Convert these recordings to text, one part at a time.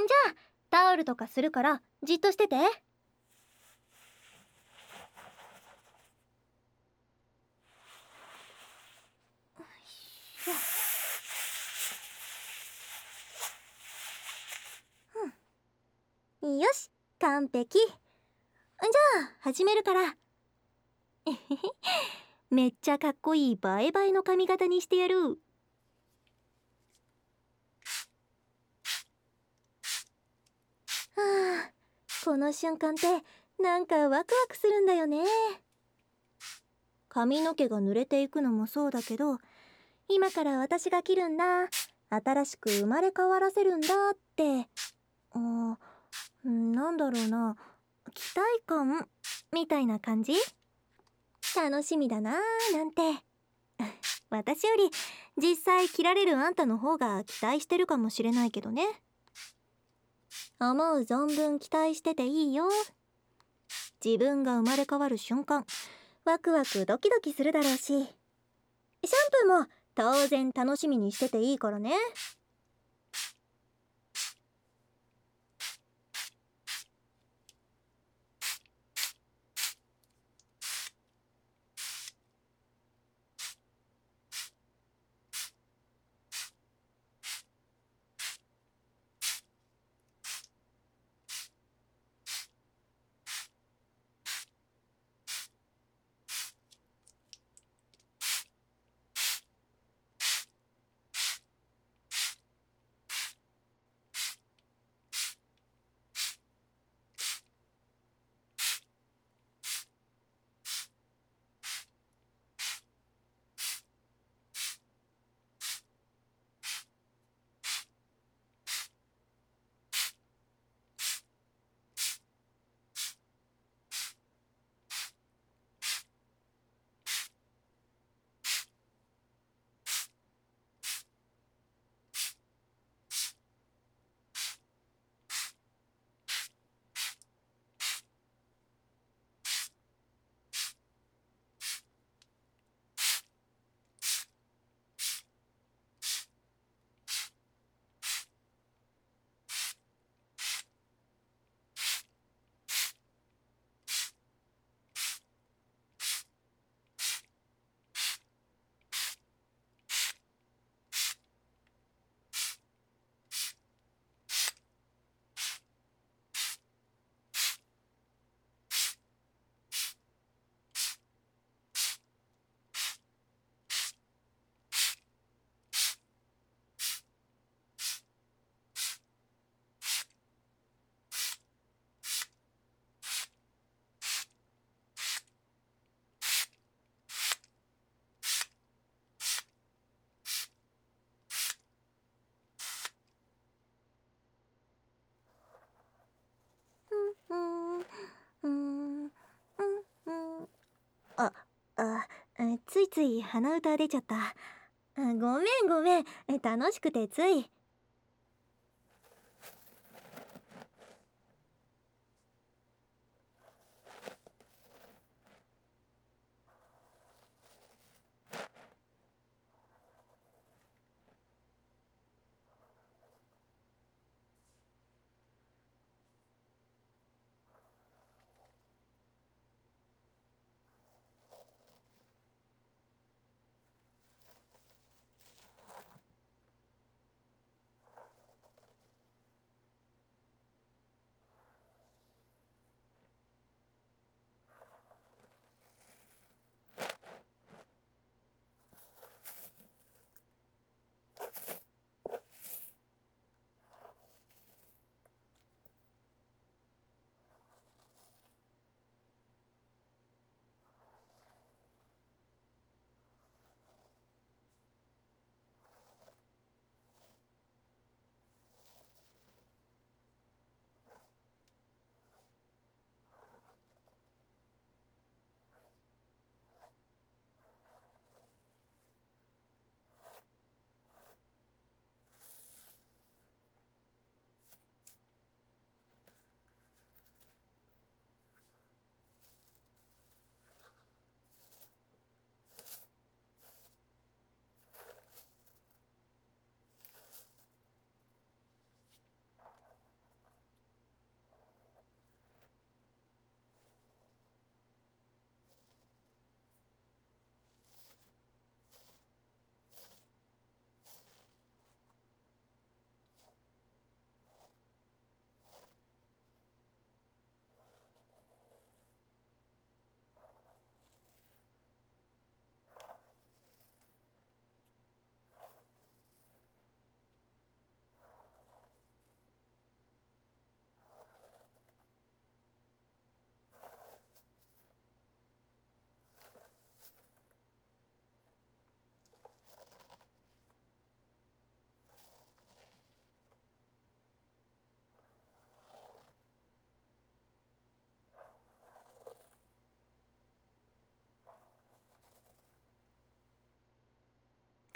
ゃあタオルとかするからじっとしてて。よし、完璧。じゃあ始めるから。めっちゃかっこいいバエバエの髪型にしてやる。はあ、この瞬間ってなんかワクワクするんだよね。髪の毛が濡れていくのもそうだけど、今から私が切るんだ、新しく生まれ変わらせるんだって、なんだろうな、期待感みたいな感じ。楽しみだなーなんて。私より実際切られるあんたの方が期待してるかもしれないけどね。思う存分期待してていいよ。自分が生まれ変わる瞬間、ワクワクドキドキするだろうし、シャンプーも当然楽しみにしてていいからね。あ、ついつい鼻歌出ちゃった。ごめんごめん、楽しくてつい。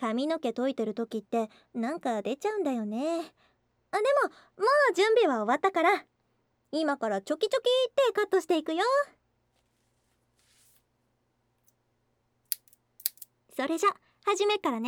髪の毛解いてる時ってなんか出ちゃうんだよね。でももう準備は終わったから、今からチョキチョキってカットしていくよ。それじゃ始めっからね。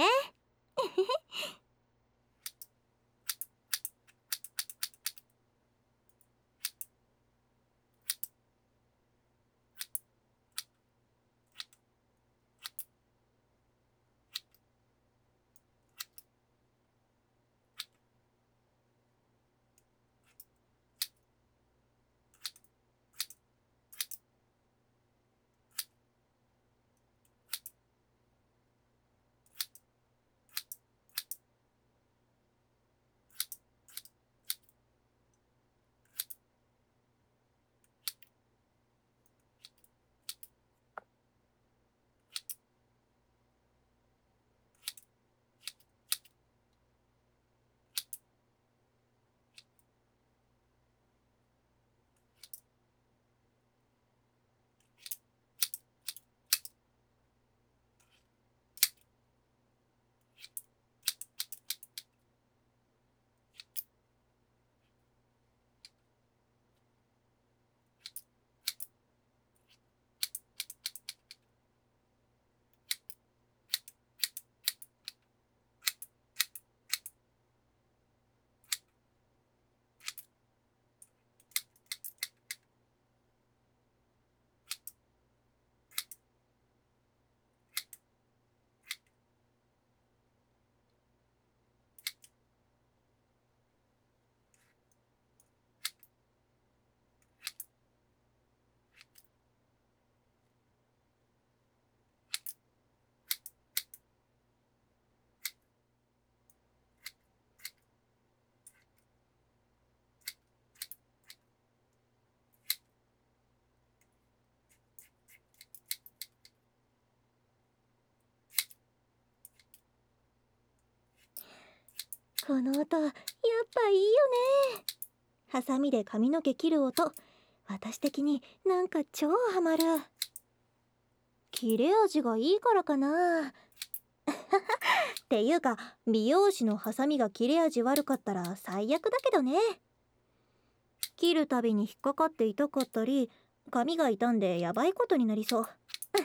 この音やっぱいいよね。ハサミで髪の毛切る音、私的になんか超ハマる。切れ味がいいからかな。っていうか美容師のハサミが切れ味悪かったら最悪だけどね。切るたびに引っかかって痛かったり、髪が傷んでやばいことになりそう。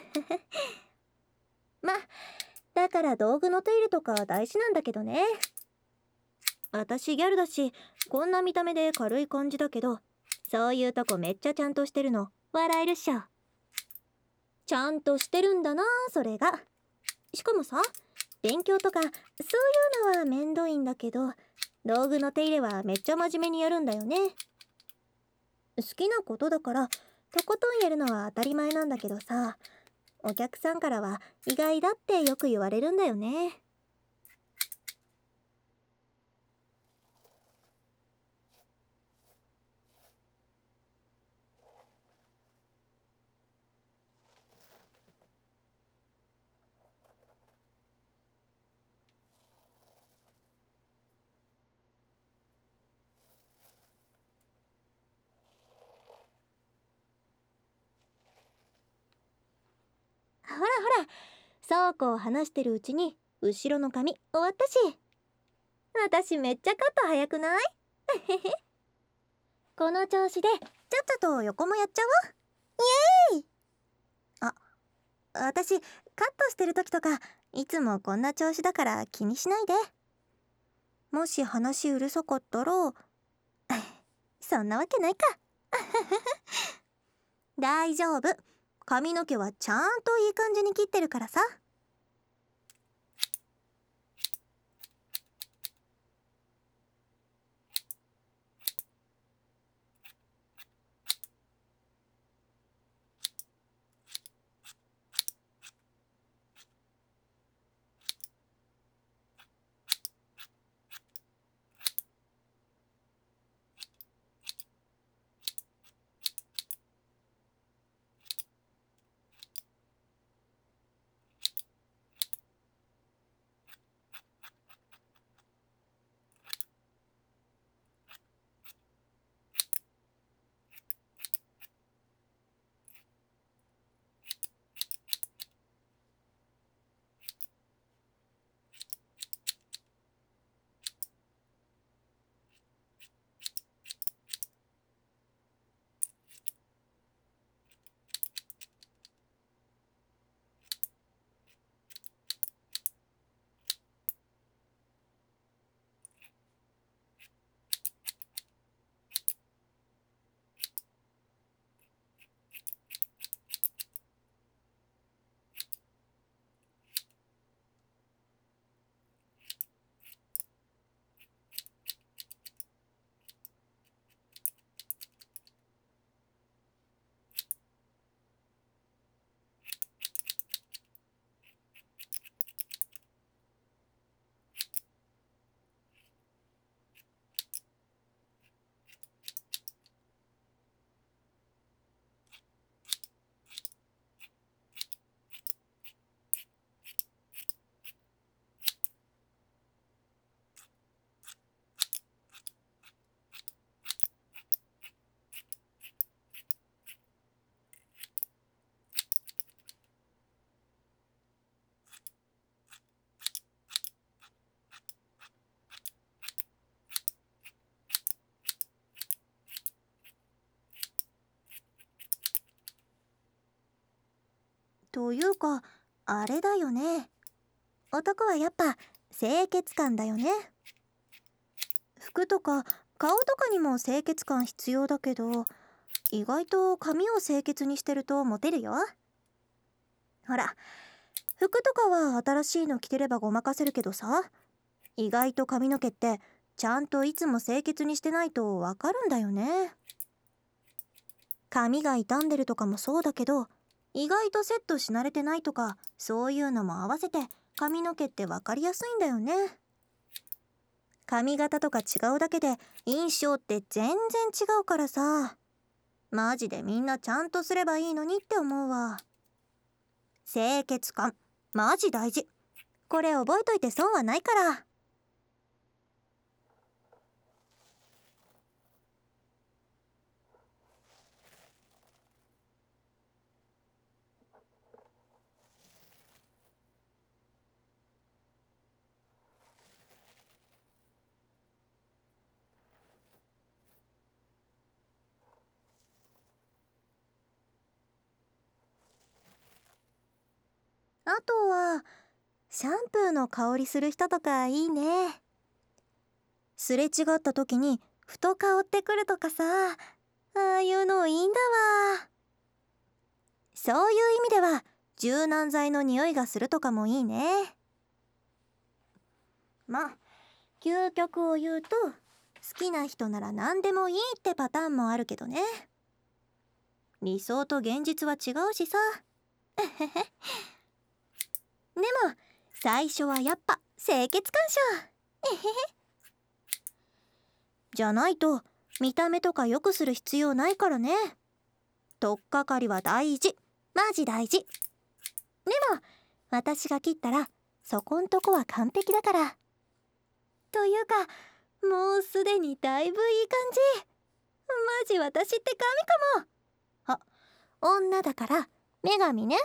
ま、だから道具の手入れとか大事なんだけどね。私ギャルだし、こんな見た目で軽い感じだけど、そういうとこめっちゃちゃんとしてるの笑えるっしょ。ちゃんとしてるんだな、それが。しかもさ、勉強とかそういうのはめんどいんだけど、道具の手入れはめっちゃ真面目にやるんだよね。好きなことだからとことんやるのは当たり前なんだけどさ、お客さんからは意外だってよく言われるんだよね。ほらほら、そうこう話してるうちに後ろの髪終わったし。私めっちゃカット早くない？この調子でちゃっちゃと横もやっちゃおう。イエーイ。あ、私カットしてる時とかいつもこんな調子だから気にしないで。もし話うるさかったらそんなわけないか。大丈夫、髪の毛はちゃんといい感じに切ってるからさ。 というか、あれだよね。男はやっぱ清潔感だよね。服とか顔とかにも清潔感必要だけど、意外と髪を清潔にしてるとモテるよ。ほら、服とかは新しいの着てればごまかせるけどさ、意外と髪の毛ってちゃんといつも清潔にしてないとわかるんだよね。髪が傷んでるとかもそうだけど、意外とセットし慣れてないとか、そういうのも合わせて髪の毛ってわかりやすいんだよね。髪型とか違うだけで印象って全然違うからさ、マジでみんなちゃんとすればいいのにって思うわ。清潔感マジ大事。これ覚えといて損はないから。あとはシャンプーの香りする人とかいいね。すれ違った時にふと香ってくるとかさ、ああいうのいいんだわ。そういう意味では柔軟剤の匂いがするとかもいいね。まあ究極を言うと、好きな人なら何でもいいってパターンもあるけどね。理想と現実は違うしさ。でも最初はやっぱ清潔感賞。じゃないと見た目とか良くする必要ないからね。とっかかりは大事、マジ大事。でも私が切ったらそこんとこは完璧だから。というか、もうすでにだいぶいい感じ。マジ私って神かも。あ、女だから女神ね。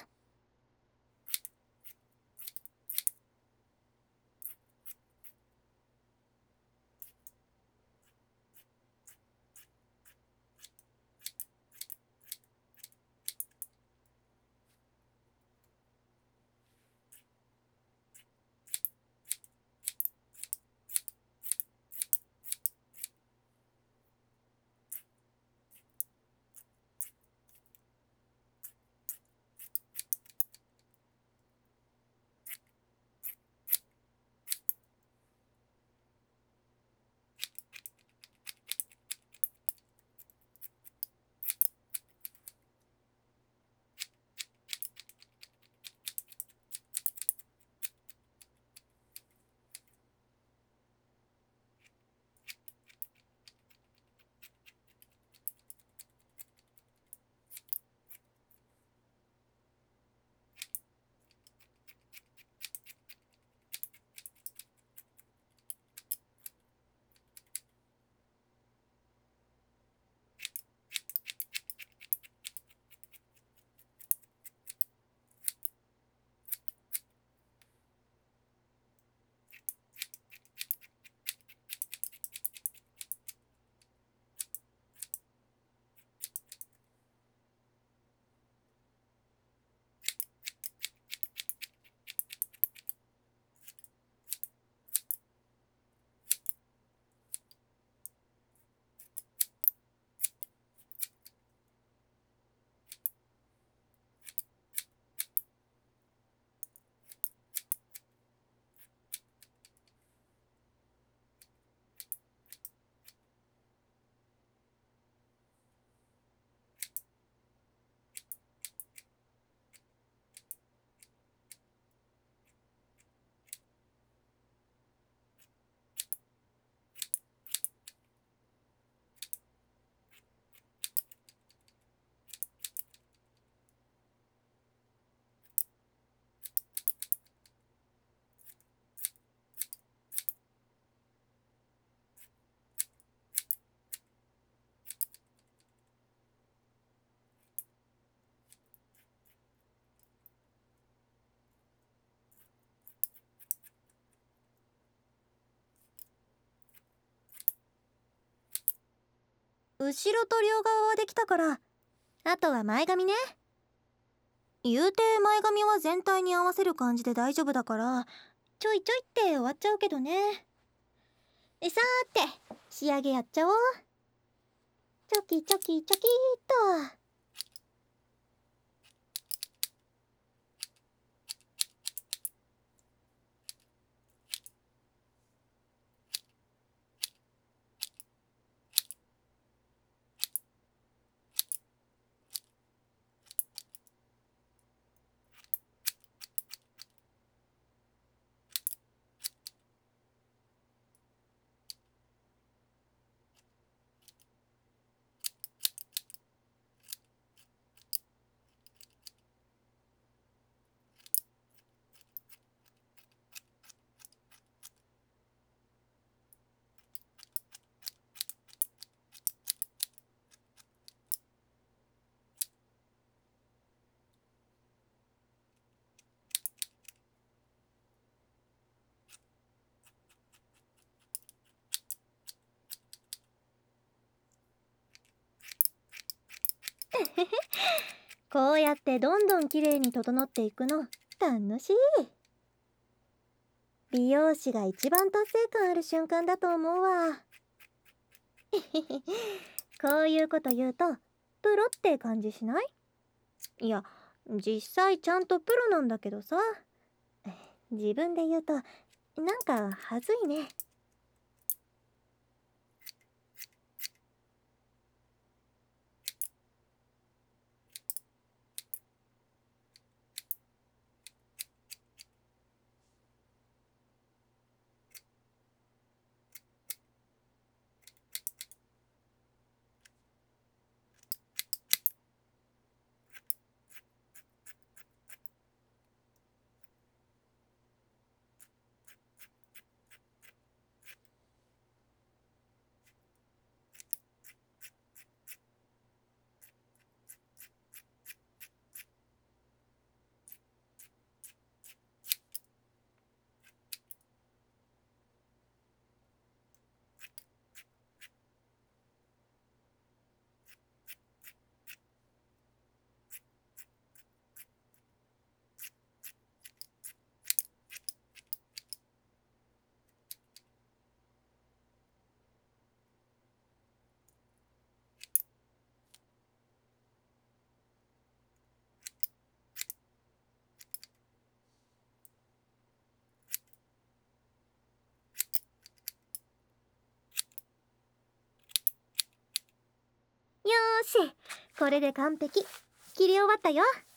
後ろと両側はできたから、あとは前髪ね。 言うて前髪は全体に合わせる感じで大丈夫だから、ちょいちょいって終わっちゃうけどね。さーて、仕上げやっちゃおう。チョキチョキチョキーっと。こうやってどんどん綺麗に整っていくの楽しい。美容師が一番達成感ある瞬間だと思うわ。こういうこと言うとプロって感じしない？いや、実際ちゃんとプロなんだけどさ。自分で言うとなんかはずいね。よーし、これで完璧。切り終わったよ。